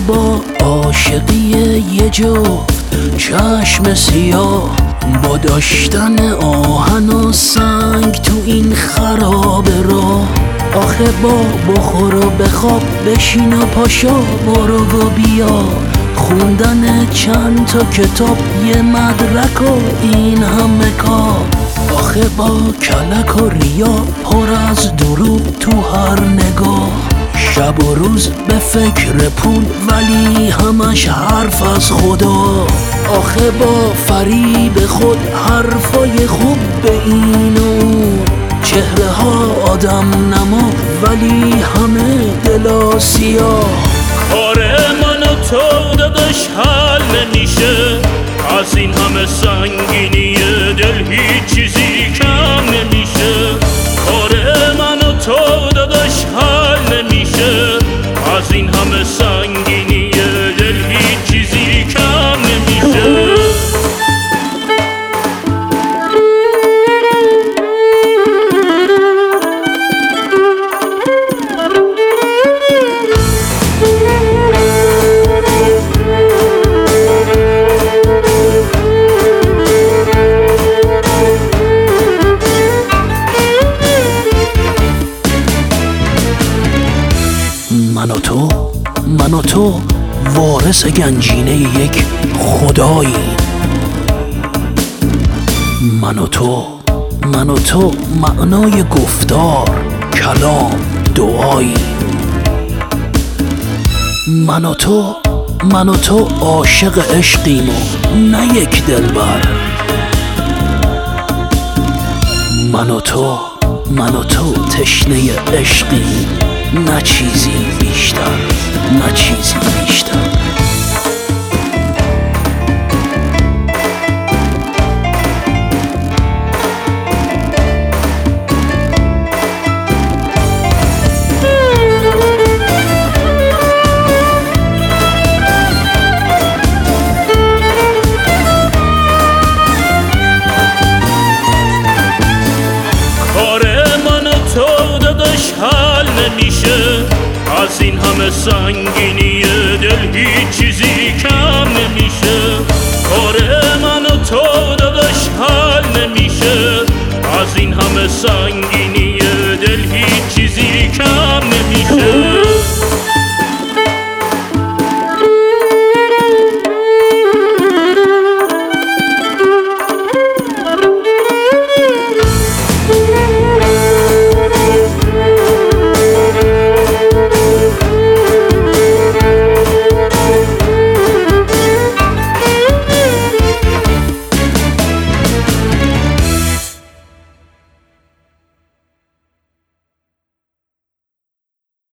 با عاشقی یه جفت چشم سیاه، با داشتن آهن و سنگ تو این خراب راه. آخه با بخور و بخواب، بشین و پاشو برو و بیا، خوندن چند تا کتاب، یه مدرک و این همه کار. آخه با کلک و ریا، پر از دروغ تو هر نگاه، شب و روز به فکر پول ولی همش حرف از خدا. آخه با فریب خود حرفای خوب به این و اون، چهره ها آدم نما ولی همه دلا سیاه. کار من و تو داداش حل نمیشه، از این همه سنگینی دل هیچ چیزی کم نمیشه. کار من و تو داداش حل نمیشه، از این همه سنگینی دل هیچ چیزی کم نمیشه. من و تو وارث گنجینه یک خدایی. من و تو معنای گفتار، کلام، دعایی. من و تو عاشق عشقیم و نه یک دلبر. من و تو تشنه عشقیم، نه چیزی بیشتر. حل نمیشه، از این همه سنگینی دل هیچ چیزی کم نمیشه. کار من و تو داداش حل نمیشه، از این همه سنگینی